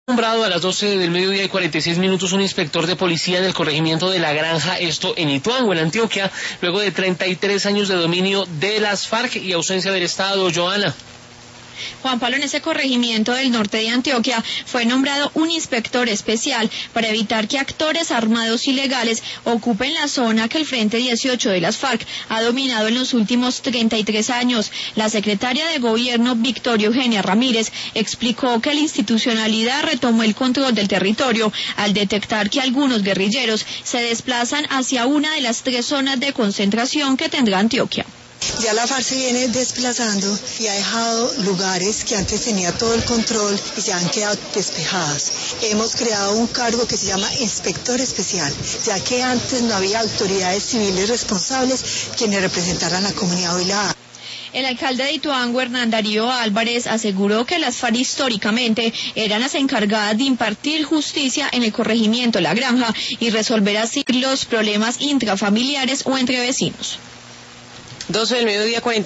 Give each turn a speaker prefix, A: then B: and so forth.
A: Nombrado a las 12 del mediodía y 46 minutos un inspector de policía en el corregimiento de La Granja, esto en Ituango, en Antioquia, luego de 33 años de dominio de las FARC y ausencia del Estado. Joana.
B: Juan Pablo, en ese corregimiento del norte de Antioquia fue nombrado un inspector especial para evitar que actores armados ilegales ocupen la zona que el Frente 18 de las FARC ha dominado en los últimos 33 años. La secretaria de Gobierno, Victoria Eugenia Ramírez, explicó que la institucionalidad retomó el control del territorio al detectar que algunos guerrilleros se desplazan hacia una de las 3 zonas de concentración que tendrá Antioquia.
C: Ya la FARC se viene desplazando y ha dejado lugares que antes tenía todo el control y se han quedado despejados. Hemos creado un cargo que se llama inspector especial, ya que antes no había autoridades civiles responsables quienes representaran a la comunidad hoy la hay.
B: El alcalde de Ituango, Hernán Darío Álvarez, aseguró que las FARC históricamente eran las encargadas de impartir justicia en el corregimiento La Granja y resolver así los problemas intrafamiliares o entre vecinos.
D: 12 del mediodía, 40.